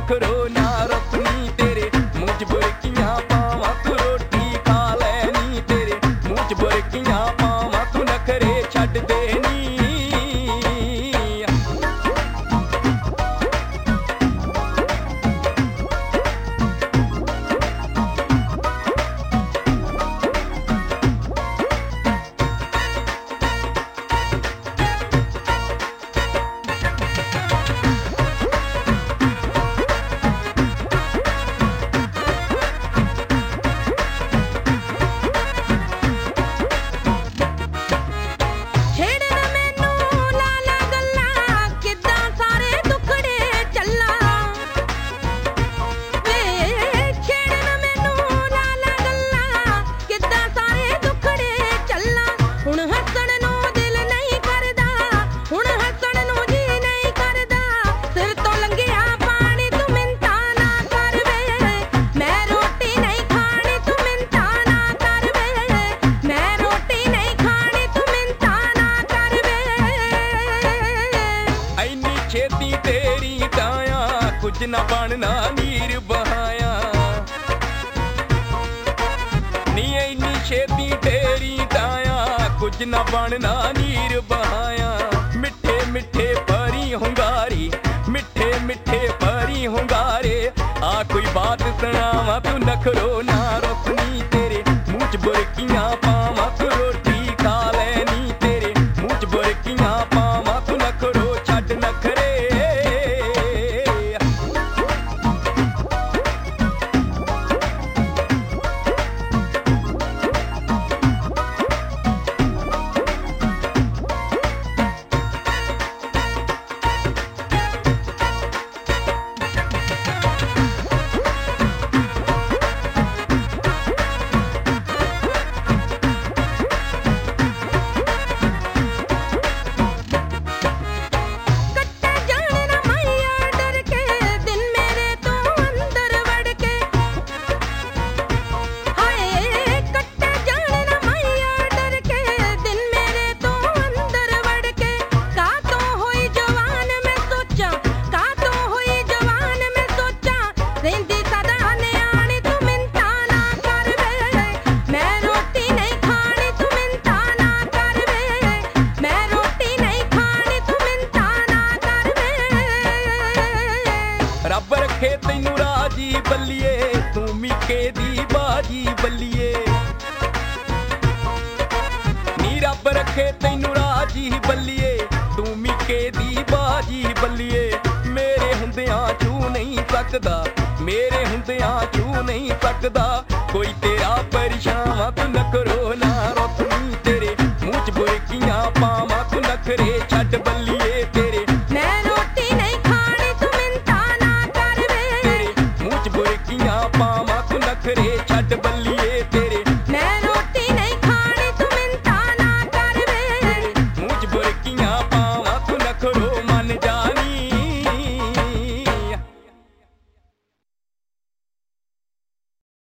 नखरो ना रखनी तेरे मुँह च बुरकियां पावां तू रोटी खा लैनी तेरे मुँह च बुरकियां पावां तू नखरे छड्ड देनी। छेती तेरी डाया कुछ न बनना नीर बहाया नी इन्नी छेती तेरी डाया कुछ न बनना नीर बहाया। मिठे मिठे परी हुंगारी मिठे मिठे परी हुंगारे आ कोई बात सुनावा तू नखरो ना रोकनी तेरे मुँह च बुरकियां पावां तू रोटी खा लैनी तेरे मुँह च बुरकियां पावां तू नखरो छड्ड नखरे। रब रखे तैनू राजी बल्लिए तू मिके दी बाजी बल्लिए नी रब रखे तैनू राजी बल्लिए तू मिके दी बाजी बल्लिए। मेरे हुंदियां छू नहीं सकदा मेरे हुंदियां छू नहीं सकदा कोई तेरा परेशान तू नखरो